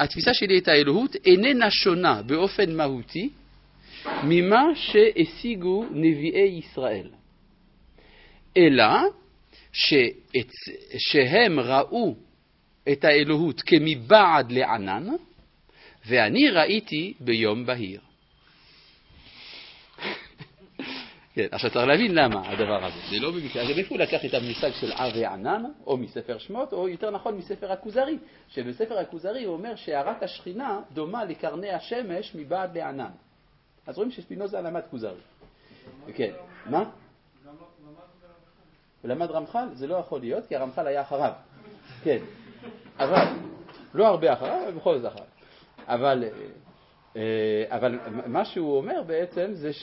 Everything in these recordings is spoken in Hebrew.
התפיסה שלי את האלוהות איננה שונה באופן מהותי ממה שהשיגו נביאי ישראל, אלא שהם ראו את האלוהות כמבעד לענן, ואני ראיתי ביום בהיר. כן, עכשיו צריך להבין למה הדבר הזה. זה לא במקרה. אז איפה הוא לקח את המושג של אב וענן, או מספר שמות, או יותר נכון מספר הכוזרי, שבספר הכוזרי הוא אומר שהארת השכינה דומה לקרני השמש מבעד לענן. אז רואים שספינוזה למד כוזרי. כן, מה? ולמד רמח"ל? זה לא יכול להיות, כי הרמח"ל היה אחריו. כן, אבל, לא הרבה אחריו, אבל בכל זאת אחריו. אבל מה שהוא אומר בעצם זה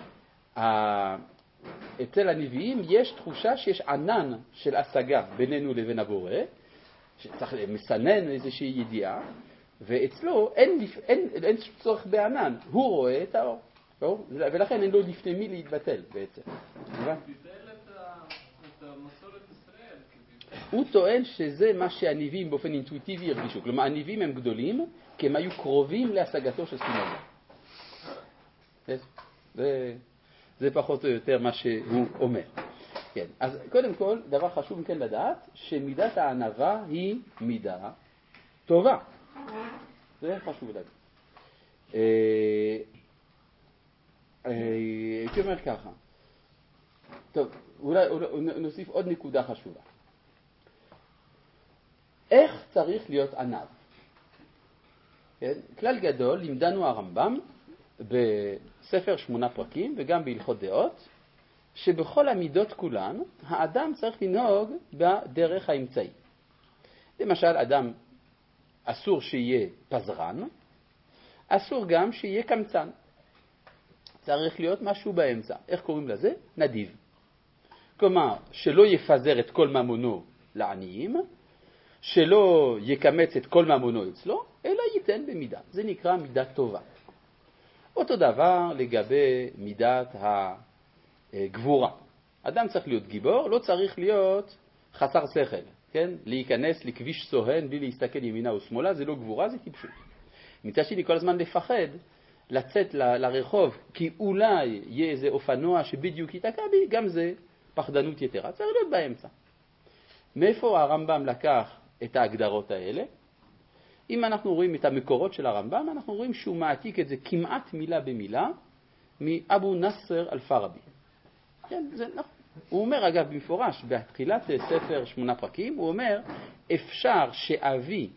אצל הנביאים יש תחושה שיש ענן של השגה בינינו לבין הבורא, שצריך מסנן איזושהי ידיעה, ואצלו אין צורך בענן, הוא רואה את האור, ולכן אין לו לפני מי להתבטל בעצם. הוא טוען שזה מה שהנביאים באופן אינטואיטיבי הרגישו, כלומר הנביאים הם גדולים כי הם היו קרובים להשגתו של ספינוזה. זה פחות או יותר מה שהוא אומר. כן, אז קודם כל, דבר חשוב מכן לדעת, שמידת הענווה היא מידה טובה. זה חשוב להגיד. הייתי אומר ככה. טוב, אולי נוסיף עוד נקודה חשובה. איך צריך להיות ענב? כן? כלל גדול, לימדנו הרמב"ם בספר 8 פרקים וגם בהלכות דעות, שבכל המידות כולן האדם צריך לנהוג בדרך האמצעי. למשל, אדם אסור שיהיה פזרן, אסור גם שיהיה קמצן. צריך להיות משהו באמצע. איך קוראים לזה? נדיב. כלומר, שלא יפזר את כל ממונו לעניים, שלא יקמץ את כל ממונו אצלו, אלא ייתן במידה. זה נקרא מידה טובה. אותו דבר לגבי מידת הגבורה. אדם צריך להיות גיבור, לא צריך להיות חסר שכל, כן? להיכנס לכביש סוהן בלי להסתכל ימינה ושמאלה, זה לא גבורה, זה טיפשות. מצד שני כל הזמן לפחד, לצאת לרחוב, כי אולי יהיה איזה אופנוע שבדיוק יתקע בי, גם זה פחדנות יתרה. צריך להיות באמצע. מאיפה הרמב"ם לקח את ההגדרות האלה? אם אנחנו רואים את המקורות של הרמב"ם, אנחנו רואים שהוא מעתיק את זה כמעט מילה במילה מאבו נאסר אל-פאראבי. כן, זה נכון. הוא אומר אגב במפורש, בתחילת ספר 8 פרקים, הוא אומר, אפשר שאביא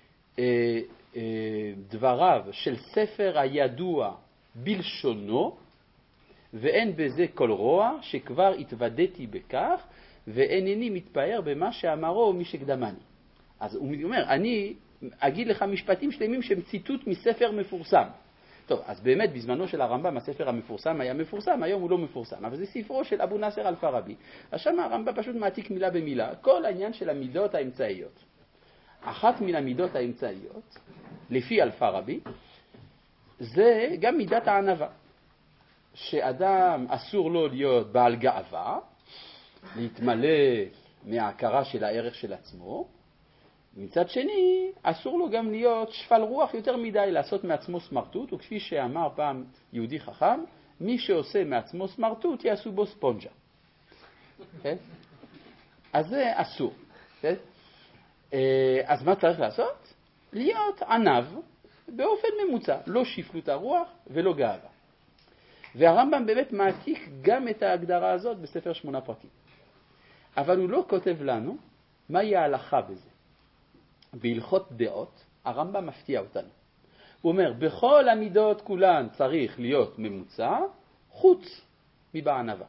דבריו של ספר הידוע בלשונו, ואין בזה כל רוע, שכבר התוודעתי בכך, ואינני מתפאר במה שאמרו מי שקדמני. אז הוא אומר, אני אגיד לך משפטים שלמים שהם ציטוט מספר מפורסם. טוב, אז באמת בזמנו של הרמב"ם הספר המפורסם היה מפורסם, היום הוא לא מפורסם, אבל זה ספרו של אבו נאסר אל-פאראבי. אז שם הרמב"ם פשוט מעתיק מילה במילה, כל העניין של המידות האמצעיות. אחת מן המידות האמצעיות, לפי אל-פאראבי, זה גם מידת הענווה. שאדם אסור לו להיות בעל גאווה, להתמלא מההכרה של הערך של עצמו, מצד שני, אסור לו גם להיות שפל רוח יותר מדי, לעשות מעצמו סמרטוט, וכפי שאמר פעם יהודי חכם, מי שעושה מעצמו סמרטוט יעשו בו ספונג'ה. Okay? אז זה אסור. Okay? אז מה צריך לעשות? להיות ענב באופן ממוצע, לא שפלות הרוח ולא גאווה. והרמב"ם באמת מעתיק גם את ההגדרה הזאת בספר 8 פרקים. אבל הוא לא כותב לנו מהי ההלכה בזה. בהלכות דעות, הרמב"ם מפתיע אותנו. הוא אומר, בכל המידות כולן צריך להיות ממוצע, חוץ מבענווה.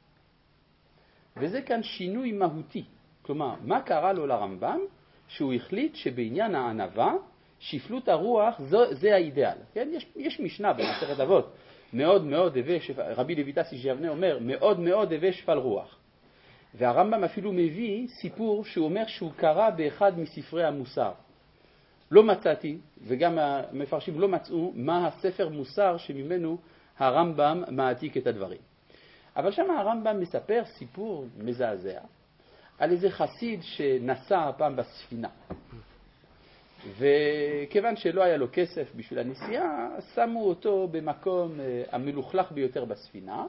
וזה כאן שינוי מהותי. כלומר, מה קרה לו לרמב"ם? שהוא החליט שבעניין הענווה, שפלות הרוח זה האידאל. כן? יש משנה במסכת אבות, מאוד מאוד רבי לויטס איש יבנה אומר, מאוד מאוד הווה שפל רוח. והרמב"ם אפילו מביא סיפור שהוא אומר שהוא קרא באחד מספרי המוסר. לא מצאתי, וגם המפרשים לא מצאו, מה הספר מוסר שממנו הרמב"ם מעתיק את הדברים. אבל שם הרמב"ם מספר סיפור מזעזע על איזה חסיד שנסע פעם בספינה. וכיוון שלא היה לו כסף בשביל הנסיעה, שמו אותו במקום המלוכלך ביותר בספינה,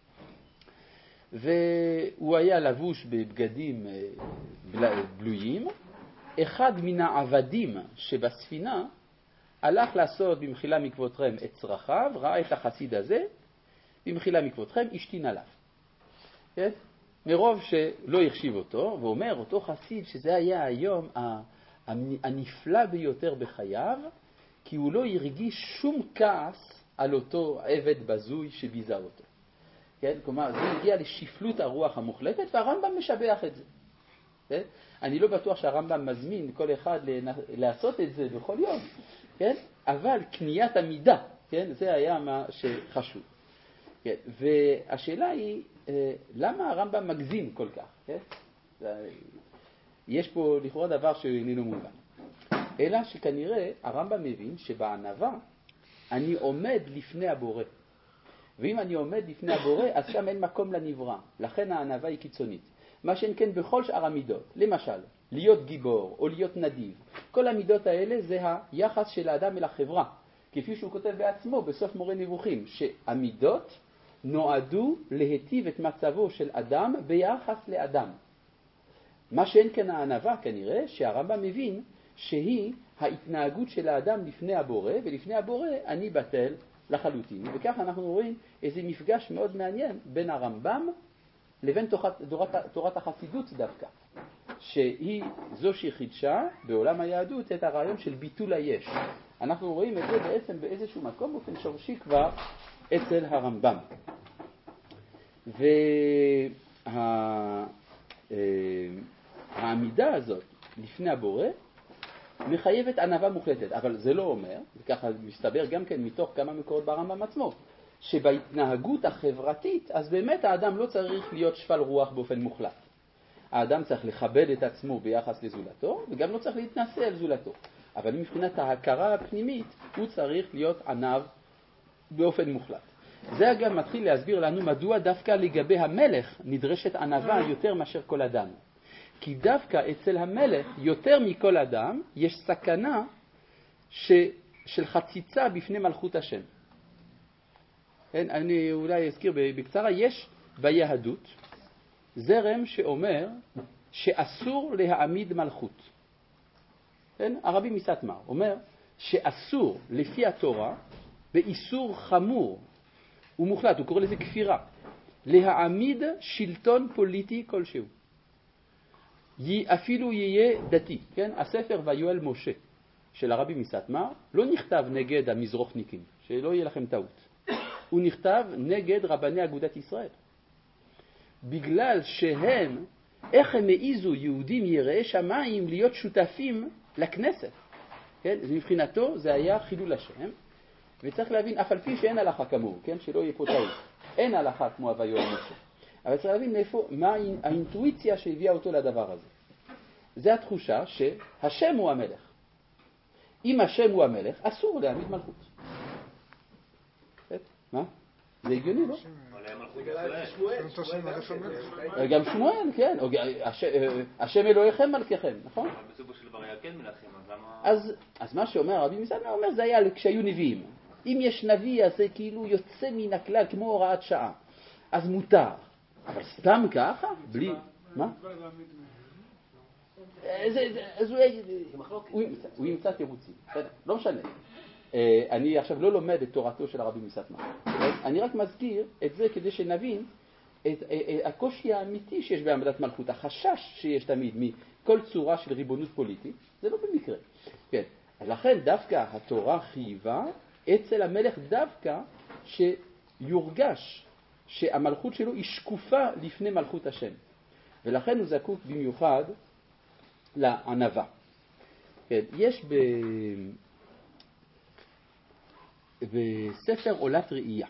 והוא היה לבוש בבגדים בלויים. אחד מן העבדים שבספינה הלך לעשות במחילה מכבודכם את צרכיו, ראה את החסיד הזה, במחילה מכבודכם השתין עליו. כן? מרוב שלא החשיב אותו, ואומר אותו חסיד שזה היה היום הנפלא ביותר בחייו, כי הוא לא הרגיש שום כעס על אותו עבד בזוי שביזה אותו. כן? כלומר, זה הגיע לשפלות הרוח המוחלטת, והרמב"ם משבח את זה. כן? אני לא בטוח שהרמב"ם מזמין כל אחד לעשות את זה בכל יום, כן? אבל קניית המידה, כן? זה היה מה שחשוב. כן? והשאלה היא, למה הרמב"ם מגזים כל כך? כן? יש פה לכאורה דבר שאיננו מובן. אלא שכנראה הרמב"ם מבין שבענווה אני עומד לפני הבורא. ואם אני עומד לפני הבורא, אז שם אין מקום לנברא. לכן הענווה היא קיצונית. מה שאין כן בכל שאר המידות. למשל, להיות גיבור או להיות נדיב. כל המידות האלה זה היחס של האדם אל החברה. כפי שהוא כותב בעצמו בסוף מורה נבוכים, שהמידות נועדו להיטיב את מצבו של אדם ביחס לאדם. מה שאין כן הענווה כנראה שהרמב"ם מבין שהיא ההתנהגות של האדם לפני הבורא, ולפני הבורא אני בטל לחלוטין. וכך אנחנו רואים איזה מפגש מאוד מעניין בין הרמב"ם לבין תורת החסידות דווקא, שהיא זו שחידשה בעולם היהדות את הרעיון של ביטול היש. אנחנו רואים את זה בעצם באיזשהו מקום באופן שורשי כבר אצל הרמב"ם. והעמידה הזאת לפני הבורא מחייבת ענווה מוחלטת, אבל זה לא אומר, וככה מסתבר גם כן מתוך כמה מקורות ברמב"ם עצמו, שבהתנהגות החברתית, אז באמת האדם לא צריך להיות שפל רוח באופן מוחלט. האדם צריך לכבד את עצמו ביחס לזולתו, וגם לא צריך להתנשא על זולתו. אבל מבחינת ההכרה הפנימית, הוא צריך להיות ענב באופן מוחלט. זה אגב מתחיל להסביר לנו מדוע דווקא לגבי המלך נדרשת ענווה יותר מאשר כל אדם. כי דווקא אצל המלך, יותר מכל אדם, יש סכנה של חציצה בפני מלכות השם. אני אולי אזכיר בקצרה, יש ביהדות זרם שאומר שאסור להעמיד מלכות. הרבי מסטמר אומר שאסור לפי התורה, באיסור חמור ומוחלט, הוא קורא לזה כפירה, להעמיד שלטון פוליטי כלשהו. אפילו יהיה דתי. כן? הספר ויואל משה של הרבי מסטמר לא נכתב נגד המזרוחניקים, שלא יהיה לכם טעות. הוא נכתב נגד רבני אגודת ישראל. בגלל שהם, איך הם העיזו יהודים יראי שמיים להיות שותפים לכנסת. כן? מבחינתו זה היה חילול השם, וצריך להבין, אף על פי שאין הלכה כמוהו, כן? שלא יהיה פה טעות. אין הלכה כמו ויואל משה. אבל צריך להבין מה האינטואיציה שהביאה אותו לדבר הזה. זה התחושה שהשם הוא המלך. אם השם הוא המלך, אסור להעמיד מלכות. מה? זה הגיוני, לא? גם שמואל, כן. השם אלוהיכם מלככם, נכון? אבל בסופו של דבר היה כן מלכים, אז מה שאומר רבי מסטמר, אומר זה היה כשהיו נביאים. אם יש נביא, אז זה כאילו יוצא מן הכלל, כמו הוראת שעה. אז מותר. אבל סתם ככה? בלי... מה? הוא ימצא תירוצים. לא משנה. אני עכשיו לא לומד את תורתו של הרבי מסטמר. אני רק מזכיר את זה כדי שנבין את הקושי האמיתי שיש בעמדת מלכות, החשש שיש תמיד מכל צורה של ריבונות פוליטית, זה לא במקרה. כן. לכן דווקא התורה חייבה אצל המלך דווקא שיורגש שהמלכות שלו היא שקופה לפני מלכות השם. ולכן הוא זקוק במיוחד לענווה. כן, יש בספר עולת ראייה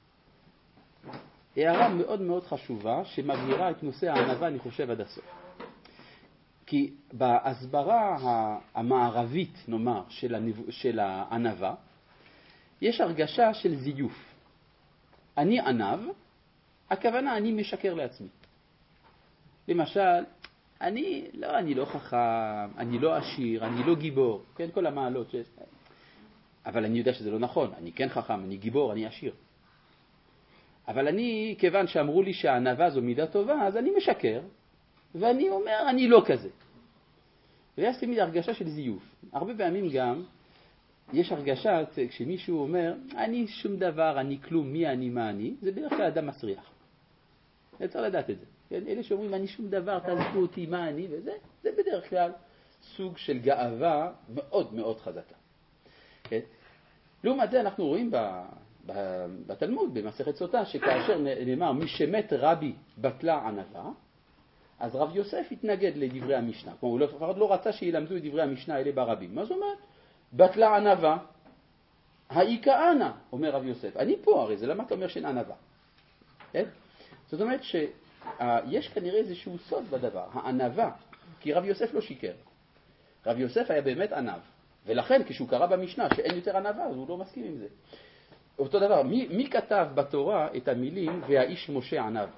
הערה מאוד מאוד חשובה שמבהירה את נושא הענווה, אני חושב, עד הסוף. כי בהסברה המערבית, נאמר, של הענווה, יש הרגשה של זיוף. אני ענב, הכוונה אני משקר לעצמי. למשל, אני לא חכם, אני לא עשיר, אני לא גיבור, כן, כל המעלות שיש. אבל אני יודע שזה לא נכון, אני כן חכם, אני גיבור, אני עשיר. אבל כיוון שאמרו לי שהענווה זו מידה טובה, אז אני משקר, ואני אומר, אני לא כזה. ויש תמיד הרגשה של זיוף. הרבה פעמים גם, יש הרגשה כשמישהו אומר, אני שום דבר, אני כלום, מי אני, מה אני, זה בדרך כלל אדם מסריח. צריך לדעת את זה. כן? אלה שאומרים, אני שום דבר, תעזבו אותי, מה אני, וזה, זה בדרך כלל סוג של גאווה מאוד מאוד חזקה. כן? לעומת זה אנחנו רואים בתלמוד, במסכת סוטה, שכאשר נאמר, מי שמת רבי בטלה ענווה, אז רב יוסף התנגד לדברי המשנה. כלומר, הוא לפחות לא רצה שילמדו את דברי המשנה האלה ברבים. מה זאת אומרת? בטלה ענווה, האיקה אנה, אומר רב יוסף. אני פה הרי, זה למה אתה אומר שאין ענווה. כן? זאת אומרת שיש כנראה איזשהו סוד בדבר, הענווה, כי רב יוסף לא שיקר. רב יוסף היה באמת ענב, ולכן כשהוא קרא במשנה שאין יותר ענווה, אז הוא לא מסכים עם זה. אותו דבר, מי כתב בתורה את המילים והאיש משה ענב?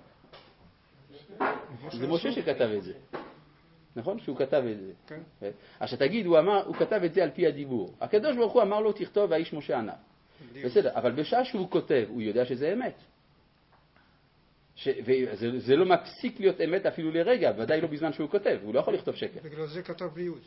זה משה שכתב את זה. נכון? שהוא כתב את זה. כן. אז שתגיד, הוא כתב את זה על פי הדיבור. הקדוש ברוך הוא אמר לו, תכתוב והאיש משה ענב. בסדר, אבל בשעה שהוא כותב, הוא יודע שזה אמת. וזה לא מפסיק להיות אמת אפילו לרגע, ודאי לא בזמן שהוא כותב, הוא לא יכול לכתוב שקר. בגלל זה כתב בלי יוד.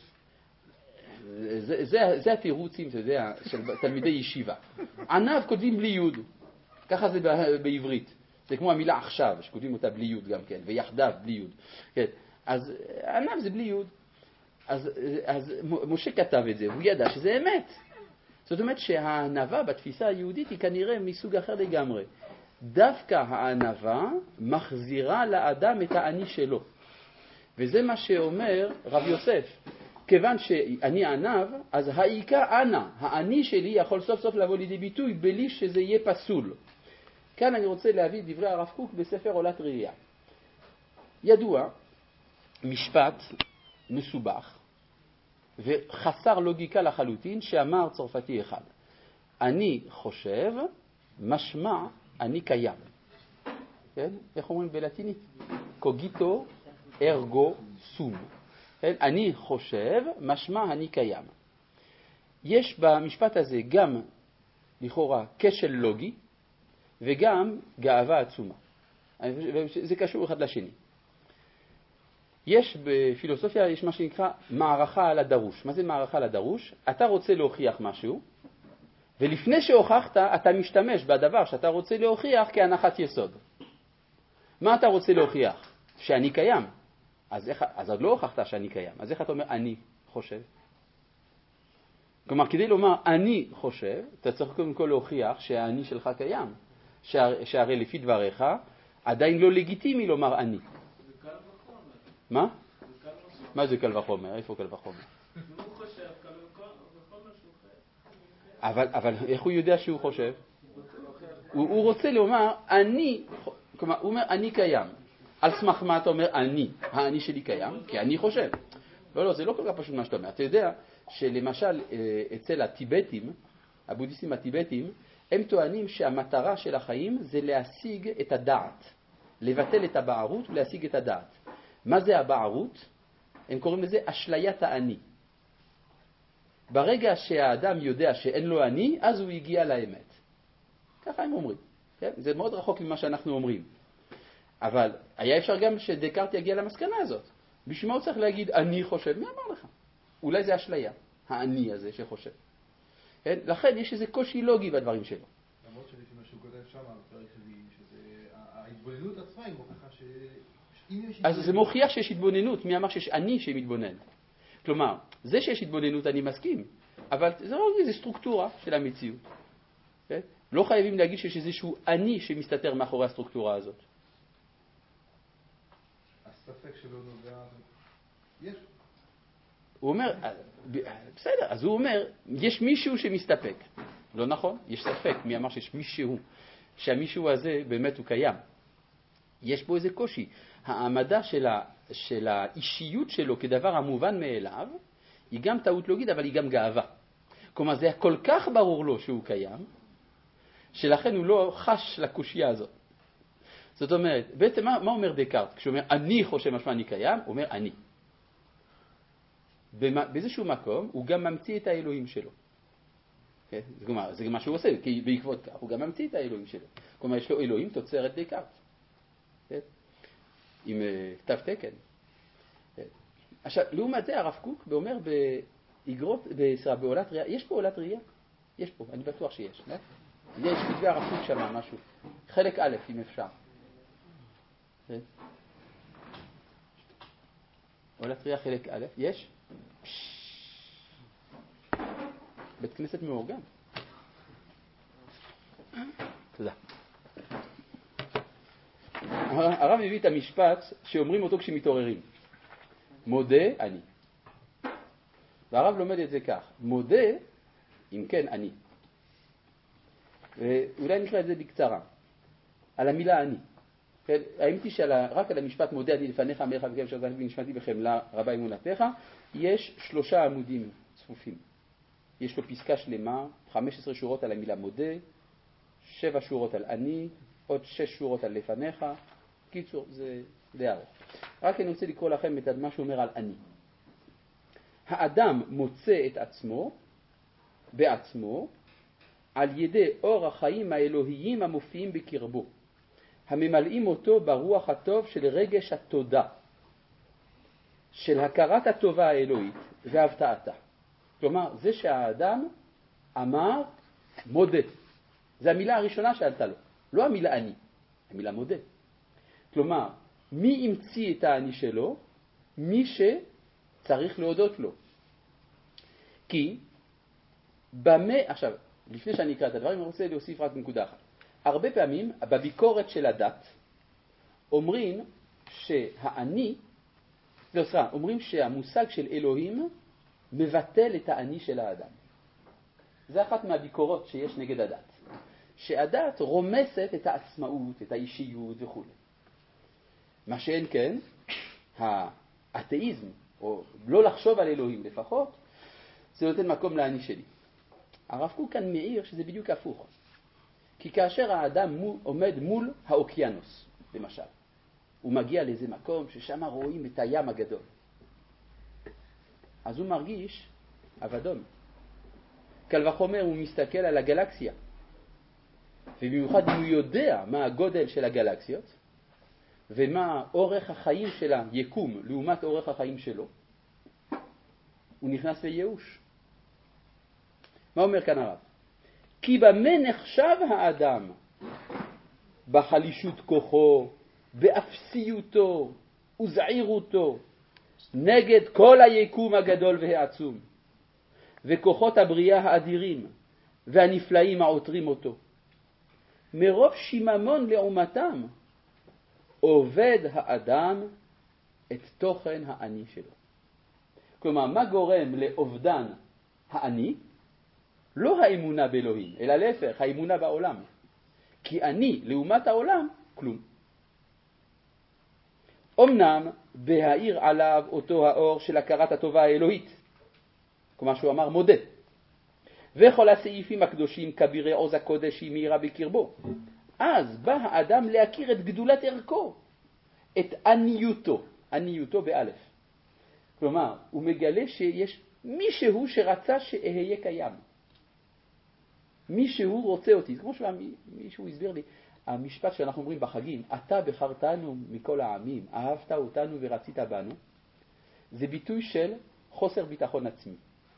זה התירוצים של תלמידי ישיבה. ענב כותבים בלי יוד, ככה זה בעברית. זה כמו המילה עכשיו, שכותבים אותה בלי יוד גם כן, ויחדיו בלי יוד. כן. אז ענב זה בלי יוד. אז משה כתב את זה, הוא ידע שזה אמת. זאת אומרת שהענווה בתפיסה היהודית היא כנראה מסוג אחר לגמרי. דווקא הענווה מחזירה לאדם את האני שלו. וזה מה שאומר רב יוסף. כיוון שאני ענב, אז האיקה אנה, האני שלי יכול סוף סוף לבוא לידי ביטוי בלי שזה יהיה פסול. כאן אני רוצה להביא דברי הרב קוק בספר עולת ראייה. ידוע, משפט מסובך וחסר לוגיקה לחלוטין שאמר צרפתי אחד. אני חושב, משמע, אני קיים. כן? איך אומרים בלטינית? קוגיטו ארגו סום. כן? אני חושב, משמע, אני קיים. יש במשפט הזה גם לכאורה כשל לוגי וגם גאווה עצומה. זה קשור אחד לשני. יש בפילוסופיה, יש מה שנקרא מערכה על הדרוש. מה זה מערכה על הדרוש? אתה רוצה להוכיח משהו, ולפני שהוכחת, אתה משתמש בדבר שאתה רוצה להוכיח כהנחת יסוד. מה אתה רוצה להוכיח? שאני קיים. אז עוד לא הוכחת שאני קיים. אז איך אתה אומר, אני חושב? כלומר, כדי לומר, אני חושב, אתה צריך קודם כל להוכיח שהאני שלך קיים. שהרי לפי דבריך, עדיין לא לגיטימי לומר אני. זה קל וחומר. מה? מה זה קל וחומר? איפה קל וחומר? הוא חושב קל וחומר שהוא חושב. אבל איך הוא יודע שהוא חושב? הוא רוצה לומר, כלומר, הוא אומר, אני קיים. על סמך מה אתה אומר, האני שלי קיים? כי אני חושב. לא, זה לא כל כך פשוט מה שאתה אומר. אתה יודע שלמשל אצל הטיבטים, הבודהיסטים הטיבטים, הם טוענים שהמטרה של החיים זה להשיג את הדעת. לבטל את הבערות ולהשיג את הדעת. מה זה הבערות? הם קוראים לזה אשליית האני. ברגע שהאדם יודע שאין לו אני, אז הוא הגיע לאמת. ככה הם אומרים. כן? זה מאוד רחוק ממה שאנחנו אומרים. אבל היה אפשר גם שדקארט יגיע למסקנה הזאת. בשביל מה הוא צריך להגיד, אני חושב? מי אמר לך? אולי זה אשליה, האני הזה שחושב. כן? לכן יש איזה קושי לוגי בדברים שלו. למרות שלפי מה שהוא כותב שם, בפרק שלי, שההתבוננות עצמה היא מוכיחה ש... אז זה מוכיח שיש התבוננות. מי אמר שיש אני שמתבונן? כלומר, זה שיש התבוננות אני מסכים, אבל זה לא איזו סטרוקטורה של המציאות. כן? לא חייבים להגיד שיש איזשהו אני שמסתתר מאחורי הסטרוקטורה הזאת. הספק שלו נובע... יש. הוא אומר, בסדר, אז הוא אומר, יש מישהו שמסתפק. לא נכון, יש ספק. מי אמר שיש מישהו, שהמישהו הזה באמת הוא קיים. יש פה איזה קושי. העמדה של האישיות שלו כדבר המובן מאליו, היא גם טעות לוגית, אבל היא גם גאווה. כלומר, זה כל כך ברור לו שהוא קיים, שלכן הוא לא חש לקושיה הזאת. זאת זאת אומרת, בעצם מה אומר דקארט? כשהוא אומר אני חושב משמע אני קיים, הוא אומר אני. באיזשהו מקום הוא גם ממציא את האלוהים שלו. זה גם מה שהוא עושה, כי בעקבות כך הוא גם ממציא את האלוהים שלו. כלומר יש לו אלוהים תוצרת דקארט. עם כתב תקן. עכשיו, לעומת זה הרב קוק אומר בעולת ראייה, יש פה עולת ראייה? יש פה, אני בטוח שיש. יש כתבי הרב קוק שם משהו. חלק א' אם אפשר. עולת ראייה חלק א', יש? בית כנסת מאורגן. תודה. הרב מביא את המשפט שאומרים אותו כשמתעוררים. מודה אני. והרב לומד את זה כך. מודה, אם כן אני. ואולי נקרא את זה בקצרה. על המילה אני. האמת היא שרק על המשפט מודה אני לפניך מלך וכם שעזרתי ונשמעתי בחמלה רבה אמונתך, יש 3 עמודים צפופים. יש לו פסקה שלמה, 15 שורות על המילה מודה, 7 שורות על אני, עוד 6 שורות על לפניך. קיצור, זה די ארוך. רק אני רוצה לקרוא לכם את מה שהוא אומר על אני. האדם מוצא את עצמו בעצמו על ידי אור החיים האלוהיים המופיעים בקרבו, הממלאים אותו ברוח הטוב של רגש התודה, של הכרת הטובה האלוהית והבטעתה. כלומר, זה שהאדם אמר מודה. זה המילה הראשונה שעלתה לו. לא המילה אני, המילה מודה. כלומר, מי המציא את האני שלו? מי שצריך להודות לו. כי עכשיו, לפני שאני אקרא את הדברים, אני רוצה להוסיף רק נקודה אחת. הרבה פעמים, בביקורת של הדת, אומרים אומרים שהמושג של אלוהים מבטל את האני של האדם. זה אחת מהביקורות שיש נגד הדת. שהדת רומסת את העצמאות, את האישיות וכו'. מה שאין כן, האתאיזם, או לא לחשוב על אלוהים לפחות, זה נותן מקום לאני שלי. הרב קוק כאן מעיר שזה בדיוק הפוך. כי כאשר האדם עומד מול האוקיינוס, למשל, הוא מגיע לאיזה מקום ששם רואים את הים הגדול. אז הוא מרגיש אבדון. קל וחומר הוא מסתכל על הגלקסיה. ובמיוחד אם הוא יודע מה הגודל של הגלקסיות, ומה אורך החיים של היקום לעומת אורך החיים שלו, הוא נכנס לייאוש. מה אומר כאן הרב? כי במה נחשב האדם? בחלישות כוחו, באפסיותו וזעירותו, נגד כל היקום הגדול והעצום, וכוחות הבריאה האדירים והנפלאים העותרים אותו. מרוב שיממון לעומתם, עובד האדם את תוכן האני שלו. כלומר, מה גורם לאובדן האני? לא האמונה באלוהים, אלא להפך, האמונה בעולם. כי אני, לעומת העולם, כלום. אמנם, בהאיר עליו אותו האור של הכרת הטובה האלוהית, כלומר שהוא אמר מודה, וכל הסעיפים הקדושים כבירי עוז הקודש היא מהירה בקרבו, אז בא האדם להכיר את גדולת ערכו, את עניותו באלף. כלומר, הוא מגלה שיש מישהו שרצה שאהיה קיים. מישהו רוצה אותי. כמו שמישהו הסביר לי, המשפט שאנחנו אומרים בחגים, אתה בחרתנו מכל העמים, אהבת אותנו ורצית בנו, זה ביטוי של חוסר ביטחון עצמי.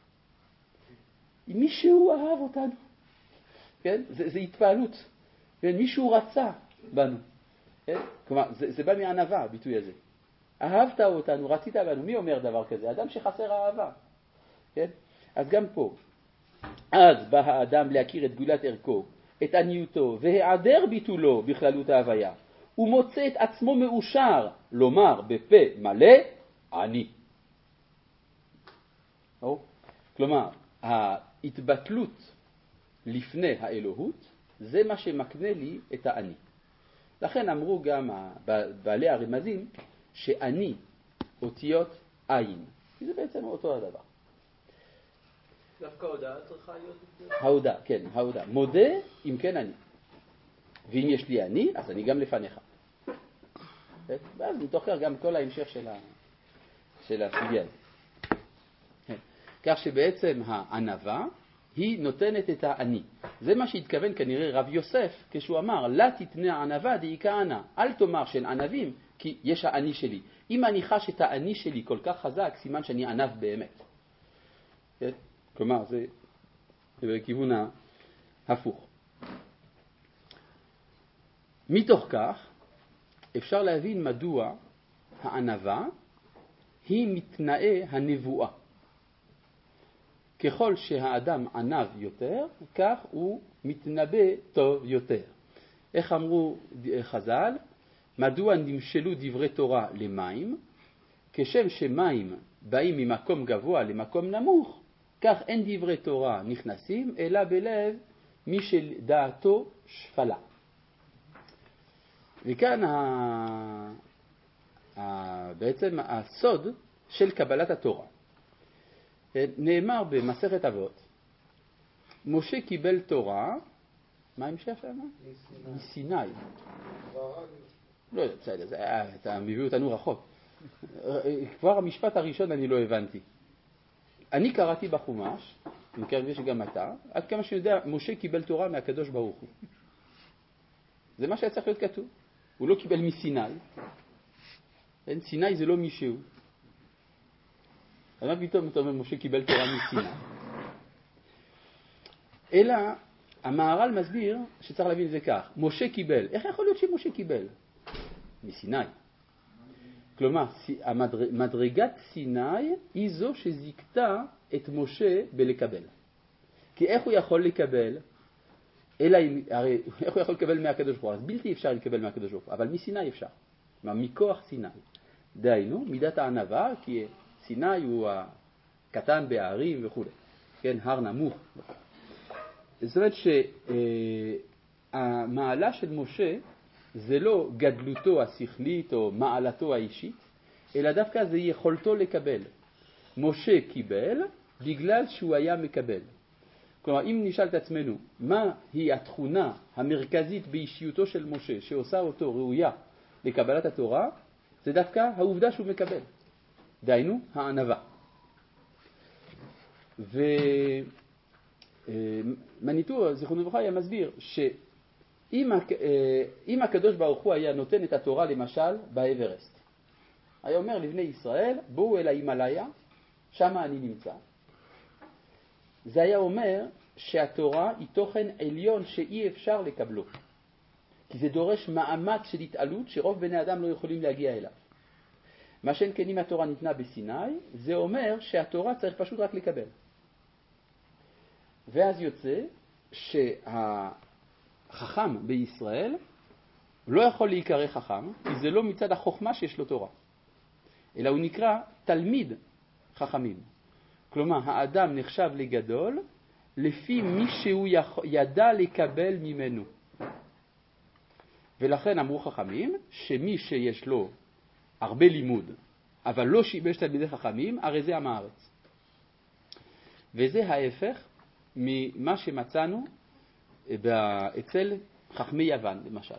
מישהו אהב אותנו. כן? זה התפעלות. כן? מישהו רצה בנו. כן? כלומר, זה בא מענווה, הביטוי הזה. אהבת אותנו, רצית בנו. מי אומר דבר כזה? אדם שחסר אהבה. כן? אז גם פה, אז בא האדם להכיר את גדולת ערכו, את עניותו, והיעדר ביטולו בכללות ההוויה. הוא מוצא את עצמו מאושר, לומר בפה מלא, אני. כלומר, ההתבטלות לפני האלוהות, זה מה שמקנה לי את האני. לכן אמרו גם בעלי הרמזים, שאני אותיות עין. זה בעצם אותו הדבר. דווקא ההודעה צריכה להיות... ההודעה, כן, ההודעה. מודה אם כן אני. ואם יש לי אני, אז אני גם לפניך. ואז מתוכר גם כל ההמשך של הסוגיה. כך שבעצם הענווה היא נותנת את האני. זה מה שהתכוון כנראה רב יוסף כשהוא אמר, לה תתנה ענווה דאיקה ענה. אל תאמר של ענבים, כי יש האני שלי. אם אני חש את האני שלי כל כך חזק, סימן שאני ענב באמת. כלומר, זה בכיוון ההפוך. מתוך כך, אפשר להבין מדוע הענווה היא מתנאי הנבואה. ככל שהאדם ענב יותר, כך הוא מתנבא טוב יותר. איך אמרו חז"ל? מדוע נמשלו דברי תורה למים? כשם שמים באים ממקום גבוה למקום נמוך, כך אין דברי תורה נכנסים, אלא בלב מי שדעתו שפלה. וכאן בעצם הסוד של קבלת התורה. נאמר במסכת אבות, משה קיבל תורה, מה המשך שם? מסיני. לא יודע, בסדר, אתה מביא אותנו רחוק. כבר המשפט הראשון אני לא הבנתי. אני קראתי בחומש, אני מקווה שגם אתה, עד כמה שאני יודע, משה קיבל תורה מהקדוש ברוך הוא. זה מה שהיה צריך להיות כתוב. הוא לא קיבל מסיני. סיני זה לא מישהו. אז מה פתאום אתה אומר משה קיבל תורה מסיני? אלא המהר"ל מסביר שצריך להבין את זה כך. משה קיבל. איך יכול להיות שמשה קיבל? מסיני. כלומר, מדרגת סיני היא זו שזיקתה את משה בלקבל. כי איך הוא יכול לקבל? הרי איך הוא יכול לקבל מהקדוש ברוך הוא? אז בלתי אפשר לקבל מהקדוש ברוך הוא, אבל מסיני אפשר. מכוח סיני. דהיינו, מידת הענווה, כי סיני הוא הקטן בהרים וכו'. כן, הר נמוך. זאת אומרת שהמעלה של משה זה לא גדלותו השכלית או מעלתו האישית, אלא דווקא זה יכולתו לקבל. משה קיבל בגלל שהוא היה מקבל. כלומר, אם נשאל את עצמנו, מה היא התכונה המרכזית באישיותו של משה שעושה אותו ראויה לקבלת התורה, זה דווקא העובדה שהוא מקבל. דהיינו, הענווה. ומניטו, זיכרונו לברכה, היה מסביר שאם הקדוש ברוך הוא היה נותן את התורה למשל באברסט, היה אומר לבני ישראל, בואו אל ההימאליה, שם אני נמצא. זה היה אומר שהתורה היא תוכן עליון שאי אפשר לקבלו. כי זה דורש מאמץ של התעלות שרוב בני אדם לא יכולים להגיע אליו. מה שאין כן אם התורה ניתנה בסיני, זה אומר שהתורה צריך פשוט רק לקבל. ואז יוצא שהחכם בישראל לא יכול להיקרא חכם, כי זה לא מצד החוכמה שיש לו תורה, אלא הוא נקרא תלמיד חכמים. כלומר, האדם נחשב לגדול לפי מי שהוא ידע לקבל ממנו. ולכן אמרו חכמים שמי שיש לו הרבה לימוד, אבל לא שיבש תלמידי חכמים, הרי זה עם הארץ. וזה ההפך ממה שמצאנו אצל חכמי יוון, למשל.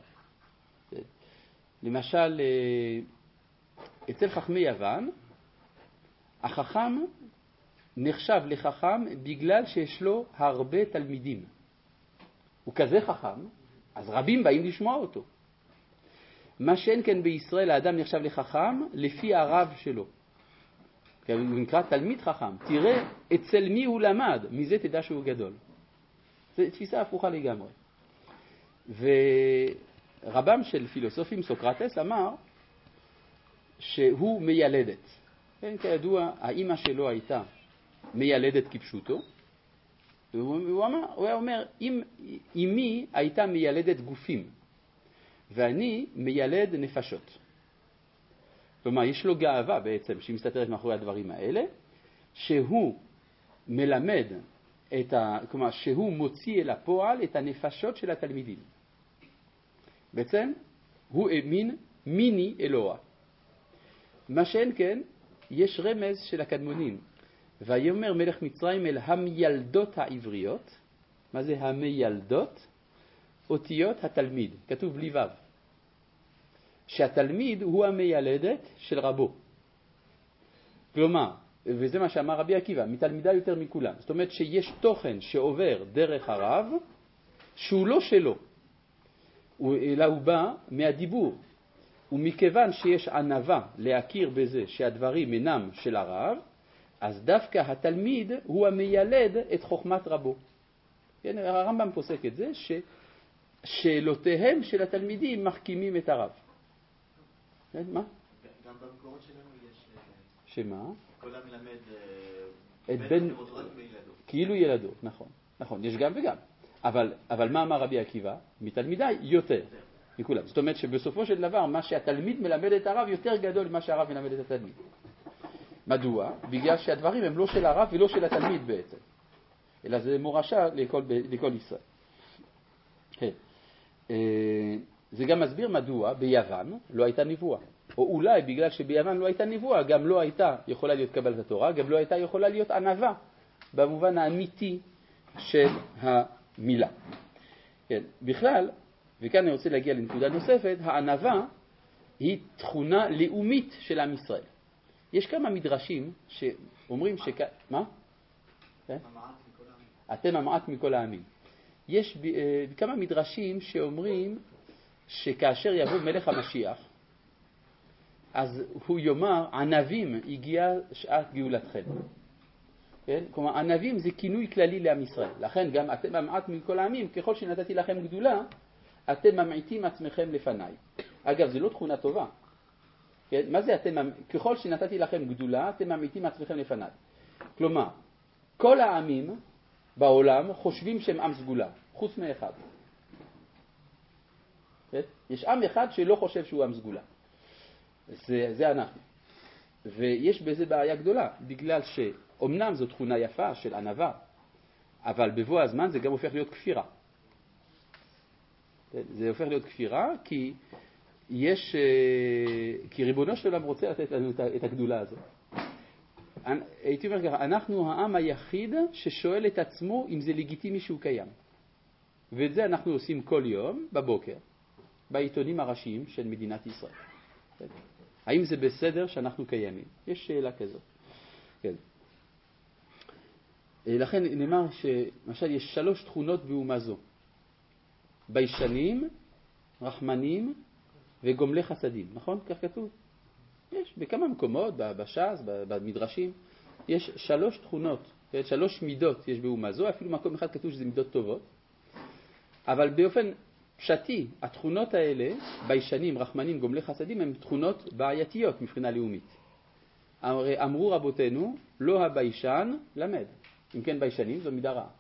למשל, אצל חכמי יוון, החכם נחשב לחכם בגלל שיש לו הרבה תלמידים. הוא כזה חכם, אז רבים באים לשמוע אותו. מה שאין כן בישראל, האדם נחשב לחכם לפי הרב שלו. הוא נקרא תלמיד חכם. תראה אצל מי הוא למד, מזה תדע שהוא גדול. זו תפיסה הפוכה לגמרי. ורבם של פילוסופים, סוקרטס, אמר שהוא מיילדת. כן, כידוע, האמא שלו הייתה מיילדת כפשוטו. הוא אומר, אמי הייתה מיילדת גופים, ואני מיילד נפשות. כלומר, יש לו גאווה בעצם, שהיא מסתתרת מאחורי הדברים האלה, שהוא מלמד כלומר, שהוא מוציא אל הפועל את הנפשות של התלמידים. בעצם, הוא מין מיני אלוה. מה שאין כן, יש רמז של הקדמונים. ויאמר מלך מצרים אל המילדות העבריות. מה זה המילדות? אותיות התלמיד. כתוב בלי וו. שהתלמיד הוא המיילדת של רבו. כלומר, וזה מה שאמר רבי עקיבא, מתלמידה יותר מכולם. זאת אומרת שיש תוכן שעובר דרך הרב, שהוא לא שלו, אלא הוא בא מהדיבור. ומכיוון שיש ענווה להכיר בזה שהדברים אינם של הרב, אז דווקא התלמיד הוא המיילד את חוכמת רבו. כן, הרמב"ם פוסק את זה ששאלותיהם של התלמידים מחכימים את הרב. כן, מה? גם במקורות שלנו יש... שמה? כל המלמד את בן... כאילו ילדו, נכון. נכון, יש גם וגם. אבל מה אמר רבי עקיבא? מתלמידי יותר מכולם. זאת אומרת שבסופו של דבר מה שהתלמיד מלמד את הרב יותר גדול ממה שהרב מלמד את התלמיד. מדוע? בגלל שהדברים הם לא של הרב ולא של התלמיד בעצם. אלא זה מורשה לכל ישראל. כן. זה גם מסביר מדוע ביוון לא הייתה נבואה. או אולי בגלל שביוון לא הייתה נבואה, גם לא הייתה יכולה להיות קבלת התורה, גם לא הייתה יכולה להיות ענווה במובן האמיתי של המילה. כן. בכלל, וכאן אני רוצה להגיע לנקודה נוספת, הענווה היא תכונה לאומית של עם ישראל. יש כמה מדרשים שאומרים מה? אתם המעט מכל העמים. יש כמה מדרשים שאומרים שכאשר יבוא מלך המשיח, אז הוא יאמר, ענבים הגיעה שעת גאולתכם. כן? כלומר, ענבים זה כינוי כללי לעם ישראל. לכן גם אתם המעט מכל העמים, ככל שנתתי לכם גדולה, אתם ממעיטים עצמכם לפניי. אגב, זה לא תכונה טובה. כן? מה זה ככל שנתתי לכם גדולה, אתם ממעיטים עצמכם לפניי. כלומר, כל העמים בעולם חושבים שהם עם סגולה, חוץ מאחד. כן? יש עם אחד שלא חושב שהוא עם סגולה. זה אנחנו. ויש בזה בעיה גדולה, בגלל שאומנם זו תכונה יפה של ענווה, אבל בבוא הזמן זה גם הופך להיות כפירה. זה הופך להיות כפירה כי ריבונו של עולם רוצה לתת לנו את הגדולה הזאת. הייתי אומר ככה, אנחנו העם היחיד ששואל את עצמו אם זה לגיטימי שהוא קיים. ואת זה אנחנו עושים כל יום בבוקר, בעיתונים הראשיים של מדינת ישראל. האם זה בסדר שאנחנו קיימים? יש שאלה כזאת. כן. לכן נאמר שלמשל יש 3 תכונות באומה זו. ביישנים, רחמנים וגומלי חסדים. נכון? כך כתוב. יש בכמה מקומות, בש"ס, במדרשים, יש 3 תכונות, 3 מידות יש באומה זו, אפילו מקום אחד כתוב שזה מידות טובות. אבל באופן פשטי, התכונות האלה, ביישנים, רחמנים, גומלי חסדים, הן תכונות בעייתיות מבחינה לאומית. אמרו רבותינו, לא הביישן למד. אם כן ביישנים זו מידה רעה.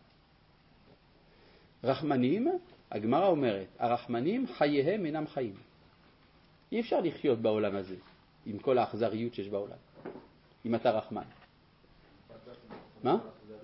רחמנים, הגמרא אומרת, הרחמנים חייהם אינם חיים. אי אפשר לחיות בעולם הזה, עם כל האכזריות שיש בעולם, אם אתה רחמן. מה?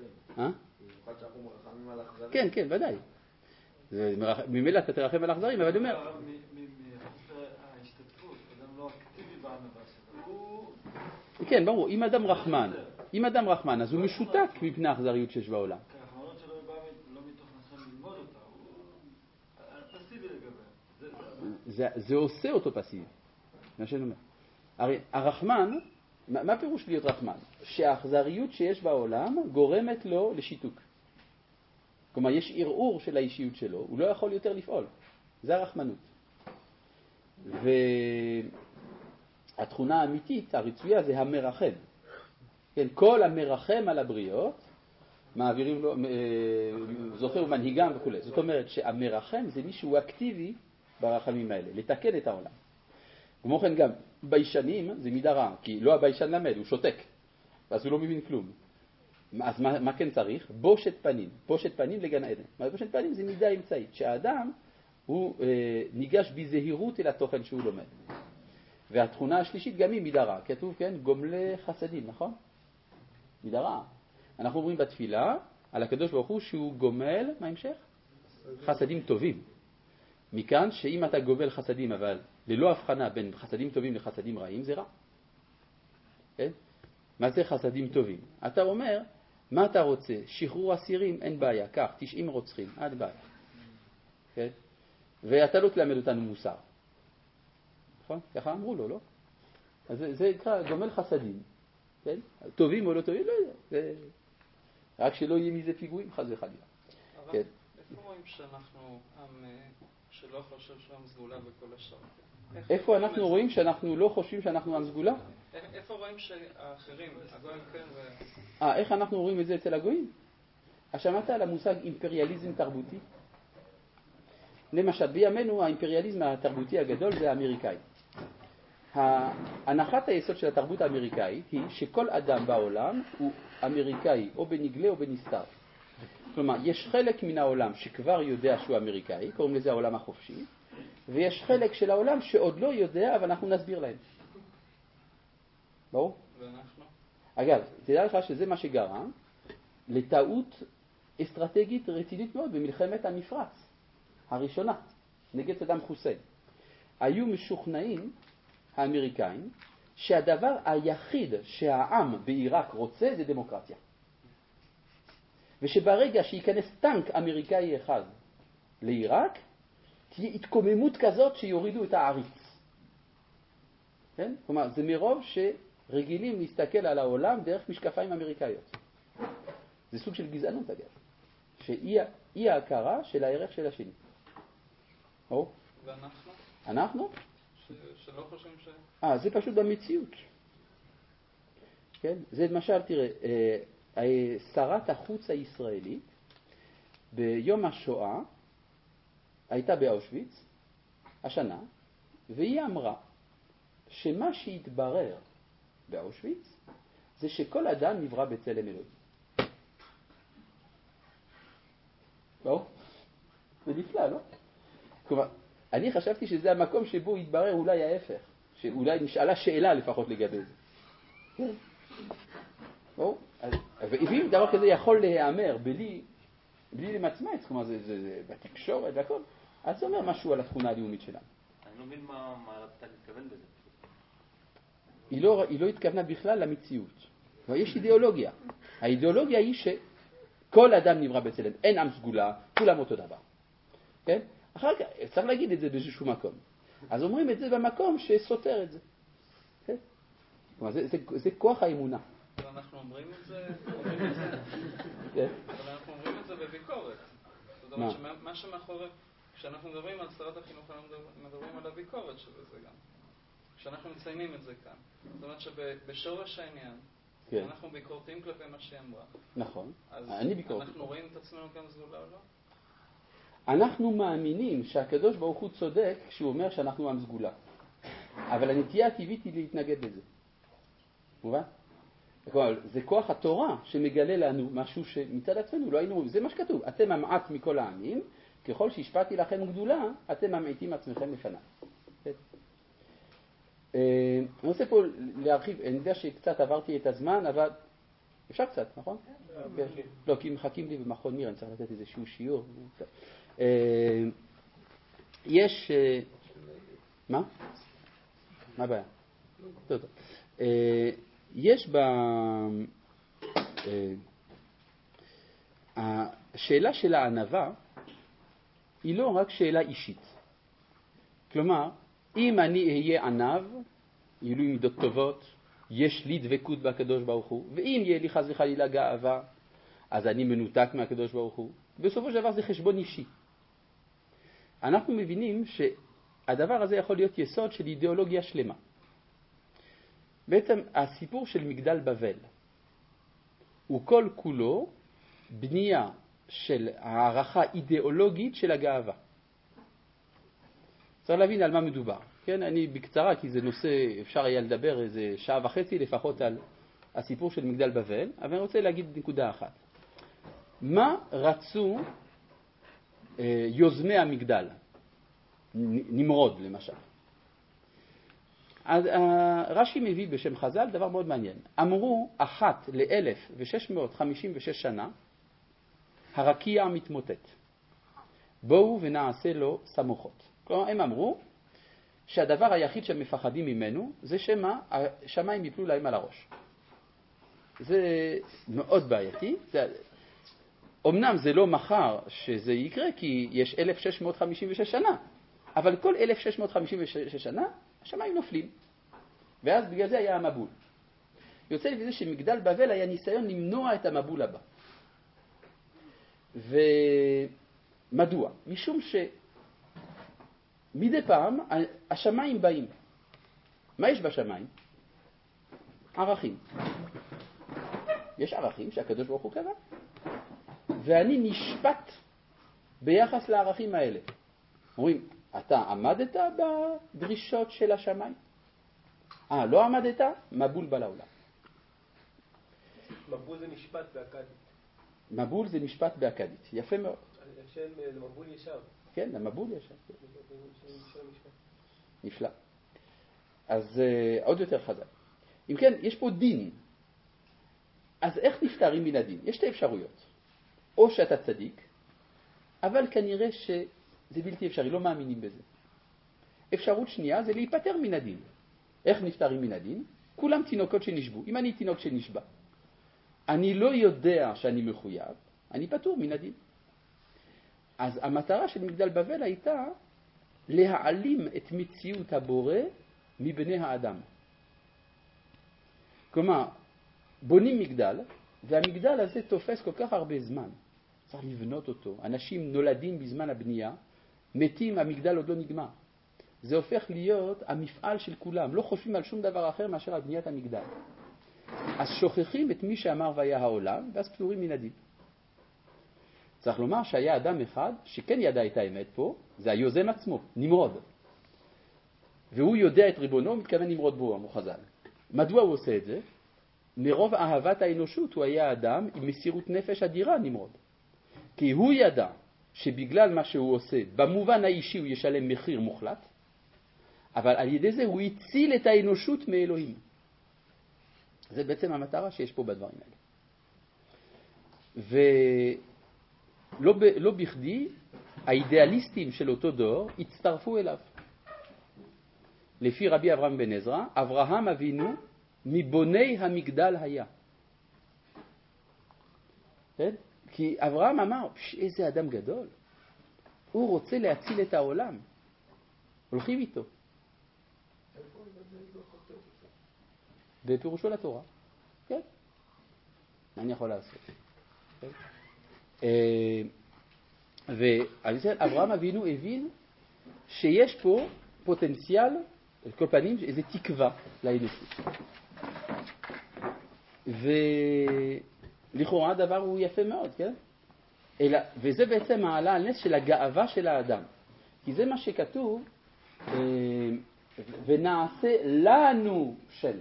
כן, כן, ודאי. ממילא אתה תרחם על אכזרים, אבל אני אומר... ההשתתפות, אדם לא אקטיבי בענווה שלו. כן, ברור, אם אדם רחמן, אז הוא משותק מפני האכזריות שיש בעולם. הרחמנות שלו לא מתוך נסון ללמוד אותה, הוא פסיבי לגביה. זה עושה אותו פסיבי, מה שאני אומר. הרי הרחמן, מה פירוש להיות רחמן? שהאכזריות שיש בעולם גורמת לו לשיתוק. כלומר, יש ערעור של האישיות שלו, הוא לא יכול יותר לפעול. זה הרחמנות. והתכונה האמיתית, הרצויה, זה המרחם. כן, כל המרחם על הבריות, מעבירים לו, זוכר ומנהיגם וכו'. זאת אומרת שהמרחם זה מישהו אקטיבי ברחמים האלה, לתקן את העולם. כמו כן גם, ביישנים זה מידה רעה, כי לא הביישן למד, הוא שותק, אז הוא לא מבין כלום. אז מה כן צריך? בושת פנים. בושת פנים לגן עדן. בושת פנים זה מידה אמצעית, שהאדם הוא ניגש בזהירות אל התוכן שהוא לומד. והתכונה השלישית גם היא מידה רעה. כתוב, כן, גומלי חסדים, נכון? מידה רעה. אנחנו אומרים בתפילה על הקדוש ברוך הוא שהוא גומל, מה המשך? חסדים טובים. מכאן שאם אתה גומל חסדים אבל ללא הבחנה בין חסדים טובים לחסדים רעים, זה רע. כן? מה זה חסדים טובים? אתה אומר, מה אתה רוצה? שחרור אסירים, אין בעיה, כך, 90 רוצחים, עד בעיה. כן? ואתה לא תלמד אותנו מוסר. נכון? ככה אמרו לו, לא? אז זה נקרא גומל חסדים, כן? טובים או לא טובים, לא יודע. רק שלא יהיה מזה פיגועים, חס וחלילה. אבל כן. איפה רואים שאנחנו עם שלא חושב שהוא עם סגולה וכל השאר? איפה אנחנו רואים שאנחנו לא חושבים שאנחנו עם סגולה? איפה רואים שהאחרים, הגויים כן איך אנחנו רואים את זה אצל הגויים? שמעת על המושג אימפריאליזם תרבותי? למשל, בימינו האימפריאליזם התרבותי הגדול זה האמריקאי. הנחת היסוד של התרבות האמריקאית היא שכל אדם בעולם הוא אמריקאי או בנגלה או בנסתר. כלומר, יש חלק מן העולם שכבר יודע שהוא אמריקאי, קוראים לזה העולם החופשי, ויש חלק של העולם שעוד לא יודע, אבל אנחנו נסביר להם. ברור? ואנחנו? אגב, תדע לך שזה מה שגרם לטעות אסטרטגית רצינית מאוד במלחמת המפרץ הראשונה נגד סדאם חוסיין. היו משוכנעים האמריקאים שהדבר היחיד שהעם בעיראק רוצה זה דמוקרטיה. ושברגע שייכנס טנק אמריקאי אחד לעיראק, תהיה התקוממות כזאת שיורידו את העריץ. כן? כלומר, זה מרוב שרגילים להסתכל על העולם דרך משקפיים אמריקאיות. זה סוג של גזענות, אגב. שהיא ההכרה של הערך של השני. ואנחנו? אנחנו? שלא חושבים ש... זה פשוט במציאות. כן? זה למשל, תראה, שרת החוץ הישראלית ביום השואה הייתה באושוויץ השנה, והיא אמרה שמה שהתברר באושוויץ זה שכל אדם נברא בצלם אלוהים. לא? זה נפלא, לא? כלומר, אני חשבתי שזה המקום שבו התברר אולי ההפך, שאולי נשאלה שאלה לפחות לגבי זה. כן? לא? ואם דבר כזה יכול להיאמר בלי למצמץ, כלומר זה בתקשורת והכל, אז זה אומר משהו על התכונה הלאומית שלנו. אני לא מבין מה אתה מתכוון בזה. היא לא התכוונה בכלל למציאות. יש אידיאולוגיה. האידיאולוגיה היא שכל אדם נברא בצלם, אין עם סגולה, כולם אותו דבר. כן? אחר כך, צריך להגיד את זה באיזשהו מקום. אז אומרים את זה במקום שסותר את זה. כן? כלומר, זה כוח האמונה. אבל אנחנו אומרים את זה, כן? אבל אנחנו אומרים את זה בביקורת. זאת אומרת שמה שמאחורי, כשאנחנו מדברים על שרת החינוך, אנחנו מדברים על הביקורת של זה גם. כשאנחנו מציינים את זה כאן. זאת אומרת שבשורש העניין, כן. אנחנו ביקורתיים כלפי מה שהיא אמרה. נכון. אז אני ביקורתי. אנחנו רואים את עצמנו כאן סגולה או לא? אנחנו מאמינים שהקדוש ברוך הוא צודק כשהוא אומר שאנחנו עם סגולה. אבל הנטייה הטבעית היא להתנגד לזה. מובן? כלומר, זה כוח התורה שמגלה לנו משהו שמצד עצמנו לא היינו רואים. זה מה שכתוב. אתם המעט מכל העמים, ככל שהשפעתי לכם גדולה, אתם ממעיטים עצמכם לפניי. אני רוצה פה להרחיב, אני יודע שקצת עברתי את הזמן, אבל אפשר קצת, נכון? לא, כי מחכים לי במכון מיר, אני צריך לתת איזשהו שיעור. יש... מה? מה הבעיה? טוב. יש השאלה של הענווה היא לא רק שאלה אישית. כלומר, אם אני אהיה ענב, יהיו לי מידות טובות, יש לי דבקות בקדוש ברוך הוא, ואם יהיה לי חס וחלילה גאווה, אז אני מנותק מהקדוש ברוך הוא. בסופו של דבר זה חשבון אישי. אנחנו מבינים שהדבר הזה יכול להיות יסוד של אידיאולוגיה שלמה. בעצם הסיפור של מגדל בבל הוא כל כולו בנייה של הערכה אידיאולוגית של הגאווה. צריך להבין על מה מדובר. כן, אני בקצרה, כי זה נושא, אפשר היה לדבר איזה שעה וחצי לפחות על הסיפור של מגדל בבל, אבל אני רוצה להגיד נקודה אחת. מה רצו יוזמי המגדל? נמרוד למשל. אז רש"י מביא בשם חז"ל דבר מאוד מעניין. אמרו אחת ל-1656 שנה, הרקיע מתמוטט. בואו ונעשה לו סמוכות. כלומר, הם אמרו שהדבר היחיד שהם מפחדים ממנו זה שהשמיים יפלו להם על הראש. זה מאוד בעייתי. אמנם זה לא מחר שזה יקרה, כי יש 1656 שנה, אבל כל 1656 שנה השמיים נופלים. ואז בגלל זה היה המבול. יוצא לי בזה שמגדל בבל היה ניסיון למנוע את המבול הבא. ומדוע? משום שמדי פעם השמיים באים. מה יש בשמיים? ערכים. יש ערכים שהקדוש ברוך הוא קבע. ואני נשפט ביחס לערכים האלה. אומרים, אתה עמדת בדרישות של השמיים? לא עמדת? מבול בא לעולם. מבול זה משפט באקדית. מבול זה משפט באקדית. יפה מאוד. השם למבול ישר. כן, למבול ישר. נפלא. אז עוד יותר חזק. אם כן, יש פה דין. אז איך נפטרים מן הדין? יש שתי אפשרויות. או שאתה צדיק, אבל כנראה שזה בלתי אפשרי, לא מאמינים בזה. אפשרות שנייה זה להיפטר מן הדין. איך נפטרים מן הדין? כולם תינוקות שנשבו. אם אני תינוק שנשבע, אני לא יודע שאני מחויב, אני פטור מן הדין. אז המטרה של מגדל בבל הייתה להעלים את מציאות הבורא מבני האדם. כלומר, בונים מגדל, והמגדל הזה תופס כל כך הרבה זמן. צריך לבנות אותו. אנשים נולדים בזמן הבנייה, מתים, המגדל עוד לא נגמר. זה הופך להיות המפעל של כולם. לא חושבים על שום דבר אחר מאשר על בניית המגדל. אז שוכחים את מי שאמר והיה העולם, ואז פטורים מן הדין. צריך לומר שהיה אדם אחד שכן ידע את האמת פה, זה היוזם עצמו, נמרוד. והוא יודע את ריבונו, מתכוון נמרוד בו, אמרו חז"ל. מדוע הוא עושה את זה? מרוב אהבת האנושות הוא היה אדם עם מסירות נפש אדירה, נמרוד. כי הוא ידע שבגלל מה שהוא עושה, במובן האישי הוא ישלם מחיר מוחלט, אבל על ידי זה הוא הציל את האנושות מאלוהים. זה בעצם המטרה שיש פה בדברים האלה. ולא בכדי, האידיאליסטים של אותו דור הצטרפו אליו. לפי רבי אברהם בן עזרא, אברהם אבינו מבוני המגדל היה. כן? כי אברהם אמר, איזה אדם גדול. הוא רוצה להציל את העולם. הולכים איתו. בפירושו לתורה. כן? מה אני יכול לעשות? כן? ואברהם אבינו הבין שיש פה פוטנציאל, על כל פנים, איזו תקווה לאנושות. ולכאורה הדבר הוא יפה מאוד, כן? וזה בעצם מעלה על נס של הגאווה של האדם. כי זה מה שכתוב, ונעשה לנו שם.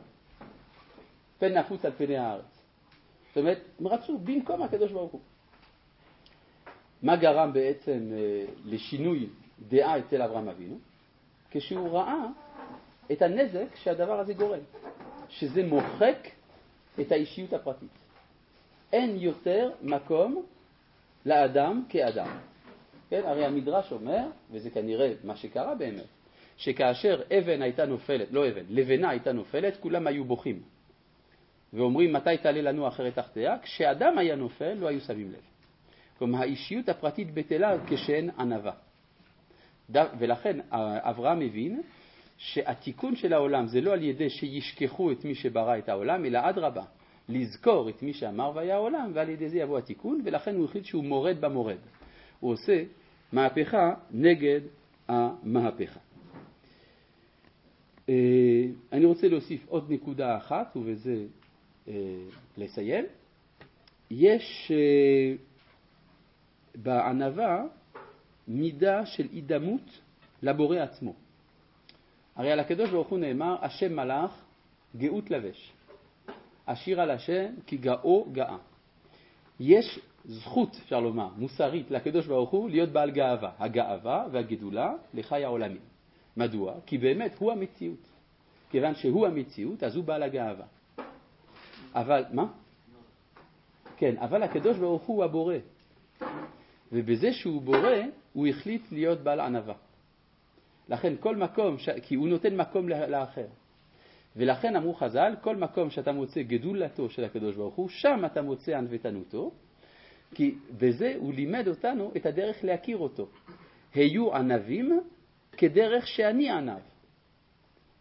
פן נפוץ על פני הארץ. זאת אומרת, הם רצו במקום הקדוש ברוך הוא. מה גרם בעצם לשינוי דעה אצל אברהם אבינו? כשהוא ראה את הנזק שהדבר הזה גורם. שזה מוחק את האישיות הפרטית. אין יותר מקום לאדם כאדם. כן? הרי המדרש אומר, וזה כנראה מה שקרה באמת, שכאשר אבן הייתה נופלת, לא אבן, לבנה הייתה נופלת, כולם היו בוכים. ואומרים, מתי תעלה לנו אחרת תחתיה? כשאדם היה נופל, לא היו שמים לב. כלומר, האישיות הפרטית בטלה כשאין ענווה. ולכן אברהם מבין שהתיקון של העולם זה לא על ידי שישכחו את מי שברא את העולם, אלא אדרבה, לזכור את מי שאמר והיה העולם, ועל ידי זה יבוא התיקון, ולכן הוא החליט שהוא מורד במורד. הוא עושה מהפכה נגד המהפכה. אני רוצה להוסיף עוד נקודה אחת, ובזה לסיים. יש בענווה מידה של אידמות לבורא עצמו. הרי על הקדוש ברוך הוא נאמר, השם מלאך גאות לבש. השיר על השם כי גאו גאה. יש זכות, אפשר לומר, מוסרית לקדוש ברוך הוא להיות בעל גאווה. הגאווה והגדולה לחי העולמים. מדוע? כי באמת הוא המציאות. כיוון שהוא המציאות, אז הוא בעל הגאווה. אבל, מה? כן, אבל הקדוש ברוך הוא הבורא. ובזה שהוא בורא, הוא החליט להיות בעל ענווה. לכן כל מקום, כי הוא נותן מקום לאחר. ולכן אמרו חז"ל, כל מקום שאתה מוצא גדולתו של הקדוש ברוך הוא, שם אתה מוצא ענוותנותו, כי בזה הוא לימד אותנו את הדרך להכיר אותו. היו ענבים כדרך שאני ענב.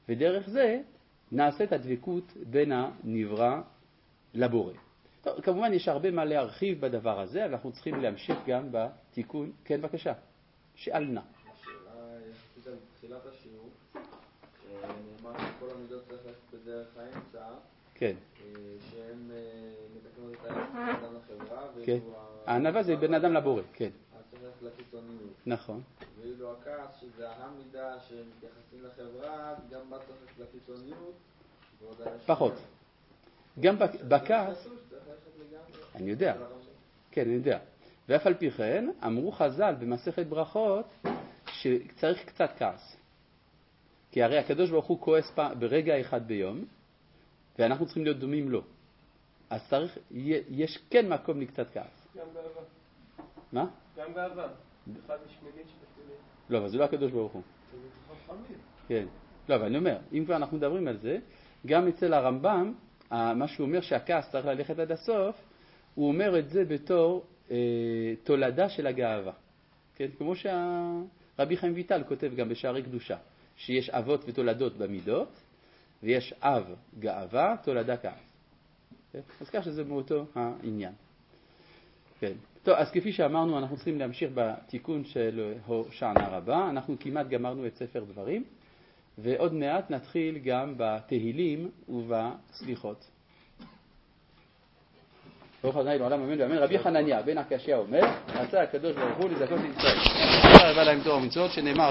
ודרך זה נעשית הדבקות בין הנברא לבורא. טוב, כמובן יש הרבה מה להרחיב בדבר הזה, אנחנו צריכים להמשיך גם בתיקון. כן, בבקשה. שאל נא. השאלה יחסית על תחילת השיעור, שנאמר שכל המידות צריך ללכת בדרך האמצע, כן. שהן מתקנות את האדם לחברה, כן. הענווה זה בין אדם לבורא, כן. אז צריך ללכת לקיצוניות. נכון. ואילו הכעס, שזה המידה שמתייחסים לחברה, גם בה צריך ללכת לקיצוניות. פחות. גם בכעס, אני יודע, כן, אני יודע. ואף על פי כן, אמרו חז"ל במסכת ברכות שצריך קצת כעס. כי הרי הקדוש ברוך הוא כועס ברגע אחד ביום, ואנחנו צריכים להיות דומים לו. אז צריך, יש כן מקום לקצת כעס. גם גאווה. מה? גם גאווה. אחד משמינית שבתולים. לא, אבל זה לא הקדוש ברוך הוא. כן. לא, אבל אני אומר, אם כבר אנחנו מדברים על זה, גם אצל הרמב"ם, מה שהוא אומר שהכעס צריך ללכת עד הסוף, הוא אומר את זה בתור תולדה של הגאווה. כן? כמו שהרבי חיים ויטל כותב גם בשערי קדושה, שיש אבות ותולדות במידות, ויש אב גאווה, תולדה כעס. כן? אז כך שזה מאותו העניין. כן. טוב, אז כפי שאמרנו, אנחנו צריכים להמשיך בתיקון של הושענא רבה. אנחנו כמעט גמרנו את ספר דברים, ועוד מעט נתחיל גם בתהילים ובסליחות. ברוך ה' לעולם אמן ואמן. רבי חנניה בן עקשיא אומר, רצה הקדוש ברוך הוא לזכות את ישראל. רבה להם תורה ומצוות שנאמר